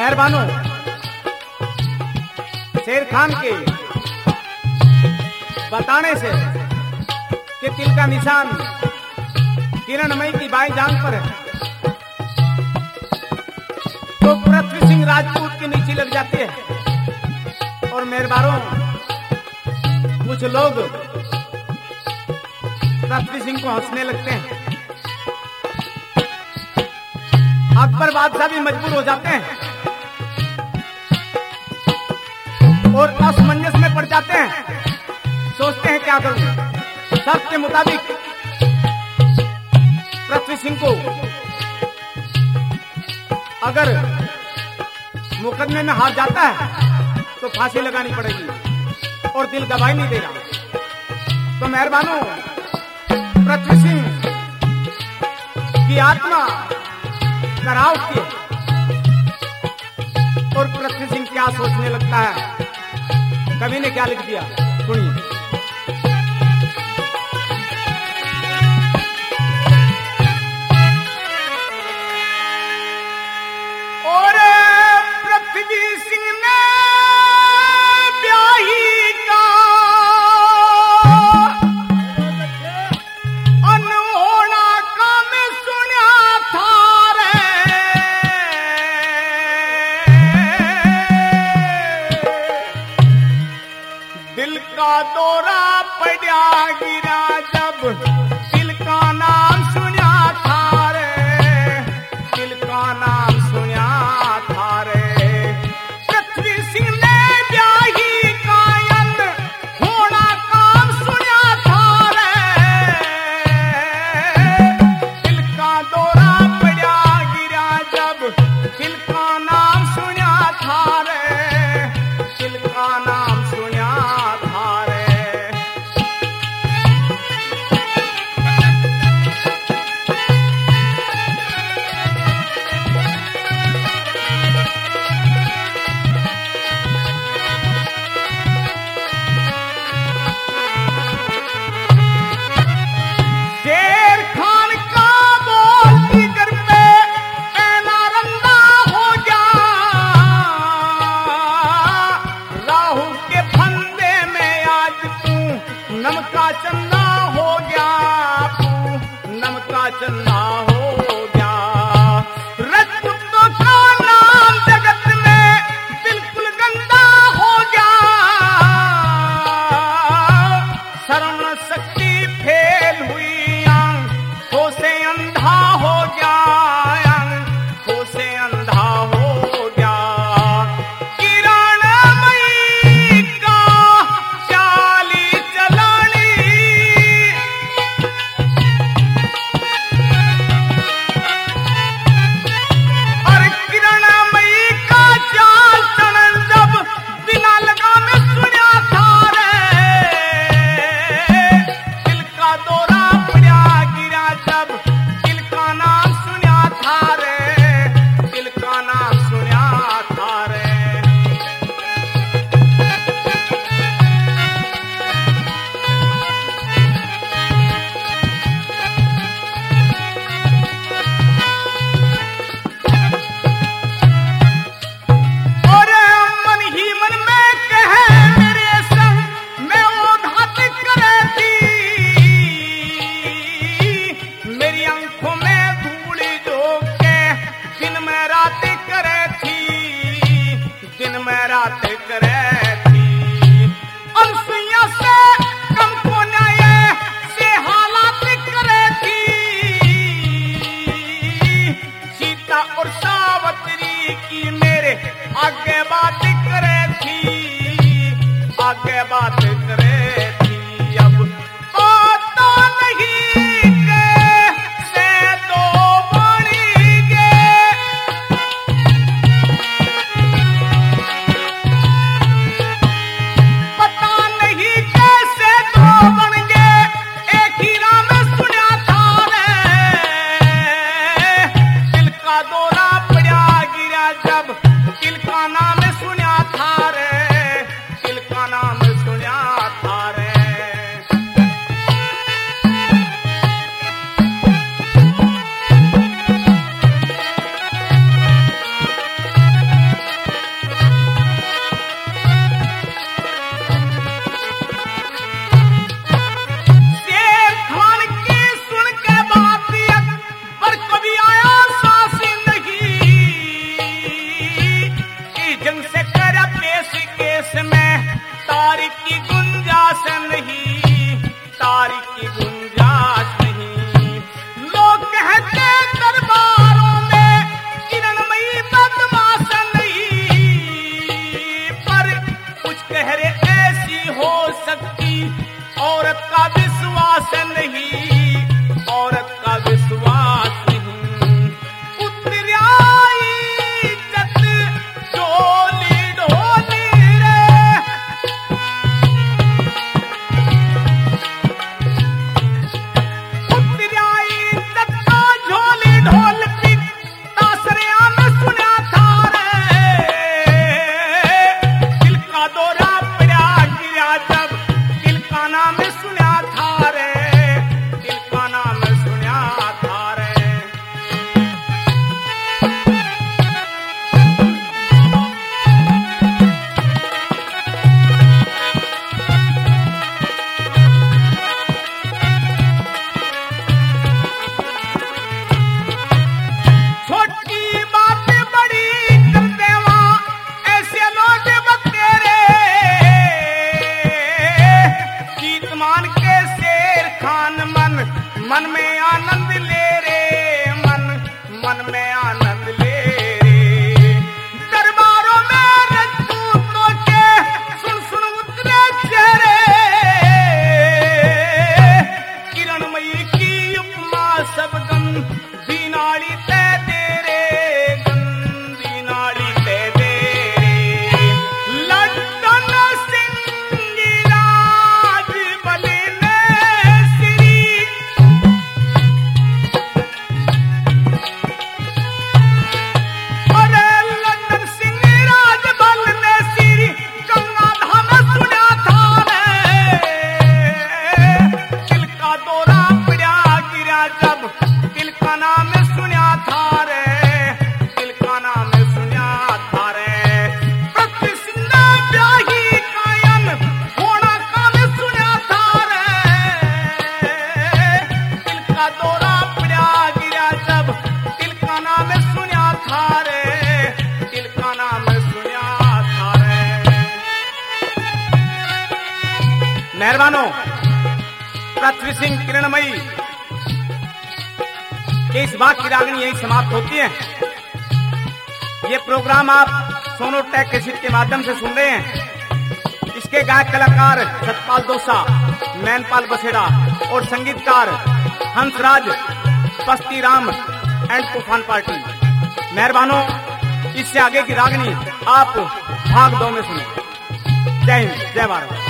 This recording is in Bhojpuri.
मेहरबानों शेर खान के बताने से कि तिल का निशान किरणमयी की बाईं जांघ पर है, तो पृथ्वी सिंह राजपूत की नीचे लग जाती है। और मेहरबानों कुछ लोग पृथ्वी सिंह को हंसने लगते हैं। अकबर बादशाह भी मजबूर हो जाते हैं और असमंजस में पड़ जाते हैं। सोचते हैं क्या करूं। शर्त के मुताबिक पृथ्वी सिंह को अगर मुकदमे में हार जाता है तो फांसी लगानी पड़ेगी और दिल गवाही नहीं देगा। तो मेहरबानों पृथ्वी सिंह की आत्मा कराव की और पृथ्वी सिंह क्या सोचने लगता है, कवि ने क्या लिख दिया सुनिए। और पृथ्वी सिंह ने ब्याही का अनहोना काम सुना था रे, दिल का दौरा पड़ा गिरा जब दिल का नाम सुना था रे, दिल का नाम सुना था रे। पृथ्वी सिंह ने ब्याही का अनहोना काम सुना था रे, दिल का दौरा पड़ा गिरा जब दिल का नाम सुना था रे, दिल का नाम सुना था रे। शेर खान का बोल जिगर पे ऐना रंगा हो गया, राहु के फंदे में आज तू नमका चंदा हो गया, तू नमका चंदा हो गया। रजपूतों का नाम जगत में बिल्कुल गंदा हो गया, शरण शक्ति फेल हुई, आंखों से अंधा हो गया, आंखों से अंधा हो गया। किरणमयी का चाली चलानी, और किरणमयी का चाल चलन जब बिना लगामे सुना था रे, दिल का दौरा पड़ा गिरा जब दिल का नाम सुना था रे, दिल का नाम सुना था रे। और मन ही मन में कहे मेरे संग मैं वो घात करे थी, मेरी मन में आनंद ले रे मन में आनंद ले रे। दरबारों में रजपूतों के सुन सुन उतरे चेहरे, किरणमयी की उपमा सब गम दीनाड़ी ते दे रे, गम दीनाड़ी ते दे रे। लड्डन सिंह राज बने श्री, अरे लड्डन सिंह राज बने श्री, गंगाधाम सुना था रे। दिल का दौरा पड़ा गिरा जब दिल का नाम सुना था रे, दिल का नाम सुना था रे। पृथ्वी सिंह ब्याही कायम होना काम सुना था रे। दिल का दौरा पड़ा गिरा जब दिल का नाम सुना था रे, दिल का नाम सुना था रे। मेहरबानो, पृथ्वी सिंह किरणमयी के इस बात की रागनी यही समाप्त होती है। ये प्रोग्राम आप सोनोटेक कैसेट के माध्यम से सुन रहे हैं। इसके गायक कलाकार सतपाल दोसा, मैनपाल बसेड़ा और संगीतकार हंसराज बस्ती राम एंड तूफान पार्टी। मेहरबानो, इससे आगे की रागनी आप भाग 2 में सुने। जय हिंद, जय भारत।